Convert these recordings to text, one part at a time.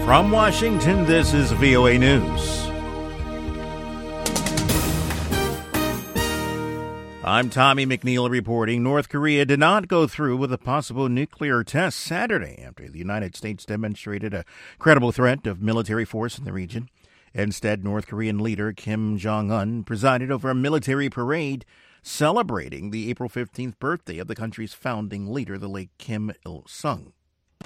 From Washington, this is VOA News. I'm Tommy McNeil reporting North Korea did not go through with a possible nuclear test Saturday after the United States demonstrated a credible threat of military force in the region. Instead, North Korean leader Kim Jong-un presided over a military parade celebrating the April 15th birthday of the country's founding leader, the late Kim Il-sung.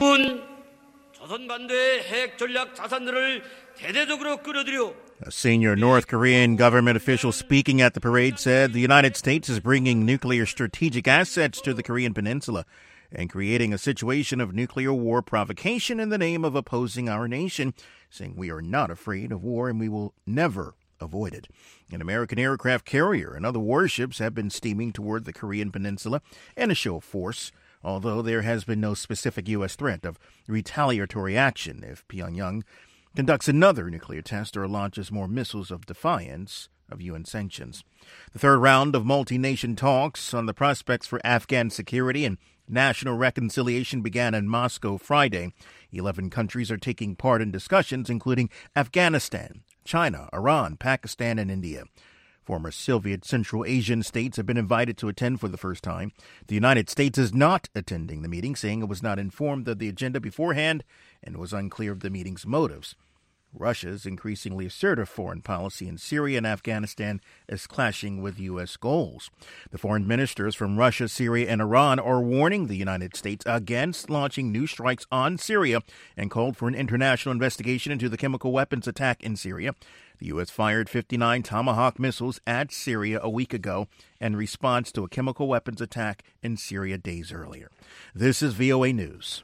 A senior North Korean government official speaking at the parade said the United States is bringing nuclear strategic assets to the Korean peninsula and creating a situation of nuclear war provocation in the name of opposing our nation, saying we are not afraid of war and we will never avoid it. An American aircraft carrier and other warships have been steaming toward the Korean peninsula in a show of force, although there has been no specific U.S. threat of retaliatory action if Pyongyang conducts another nuclear test or launches more missiles of defiance of UN sanctions. The third round of multi-nation talks on the prospects for Afghan security and national reconciliation began in Moscow Friday. 11 countries are taking part in discussions, including Afghanistan, China, Iran, Pakistan, and India. Former Soviet Central Asian states have been invited to attend for the first time. The United States is not attending the meeting, saying it was not informed of the agenda beforehand and was unclear of the meeting's motives. Russia's increasingly assertive foreign policy in Syria and Afghanistan is clashing with U.S. goals. The foreign ministers from Russia, Syria, and Iran are warning the United States against launching new strikes on Syria and called for an international investigation into the chemical weapons attack in Syria. The U.S. fired 59 Tomahawk missiles at Syria a week ago in response to a chemical weapons attack in Syria days earlier. This is VOA News.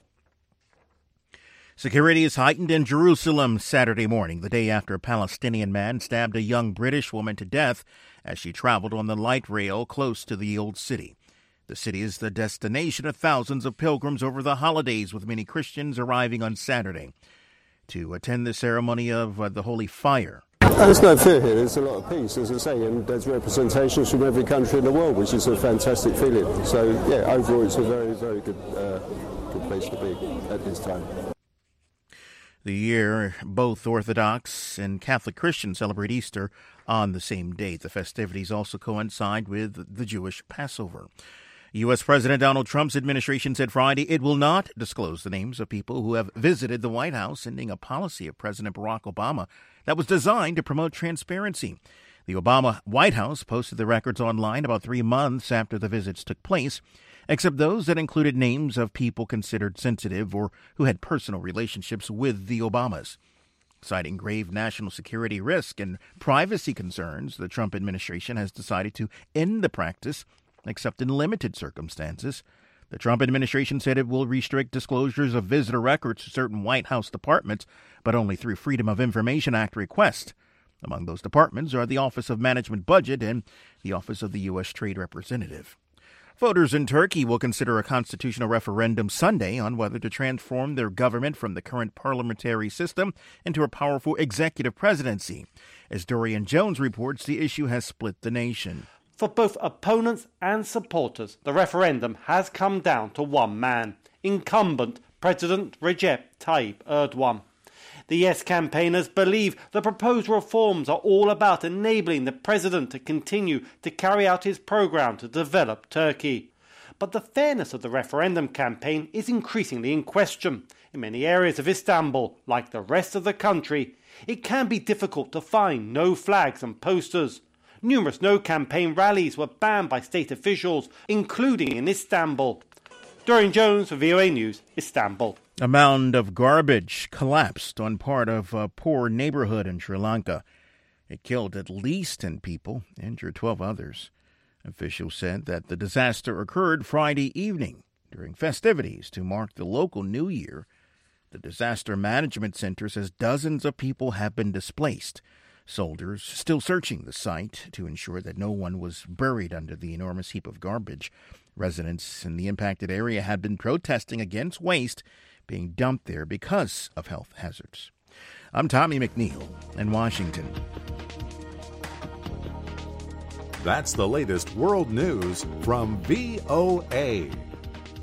Security is heightened in Jerusalem Saturday morning, the day after a Palestinian man stabbed a young British woman to death as she traveled on the light rail close to the Old City. The city is the destination of thousands of pilgrims over the holidays, with many Christians arriving on Saturday to attend the ceremony of the Holy Fire. There's no fear here. There's a lot of peace, as I say, and there's representations from every country in the world, which is a fantastic feeling. So, yeah, overall it's a very, very good place to be at this time. The year, both Orthodox and Catholic Christians celebrate Easter on the same date. The festivities also coincide with the Jewish Passover. U.S. President Donald Trump's administration said Friday it will not disclose the names of people who have visited the White House, ending a policy of President Barack Obama that was designed to promote transparency. The Obama White House posted the records online about 3 months after the visits took place, except those that included names of people considered sensitive or who had personal relationships with the Obamas. Citing grave national security risk and privacy concerns, the Trump administration has decided to end the practice, except in limited circumstances. The Trump administration said it will restrict disclosures of visitor records to certain White House departments, but only through Freedom of Information Act requests. Among those departments are the Office of Management Budget and the Office of the U.S. Trade Representative. Voters in Turkey will consider a constitutional referendum Sunday on whether to transform their government from the current parliamentary system into a powerful executive presidency. As Dorian Jones reports, the issue has split the nation. For both opponents and supporters, the referendum has come down to one man, incumbent President Recep Tayyip Erdogan. The Yes campaigners believe the proposed reforms are all about enabling the president to continue to carry out his program to develop Turkey. But the fairness of the referendum campaign is increasingly in question. In many areas of Istanbul, like the rest of the country, it can be difficult to find no flags and posters. Numerous no-campaign rallies were banned by state officials, including in Istanbul. Dorian Jones for VOA News, Istanbul. A mound of garbage collapsed on part of a poor neighborhood in Sri Lanka. It killed at least 10 people, injured 12 others. Officials said that the disaster occurred Friday evening during festivities to mark the local New Year. The Disaster Management Center says dozens of people have been displaced. Soldiers still searching the site to ensure that no one was buried under the enormous heap of garbage. Residents in the impacted area had been protesting against waste being dumped there because of health hazards. I'm Tommy McNeil in Washington. That's the latest world news from VOA.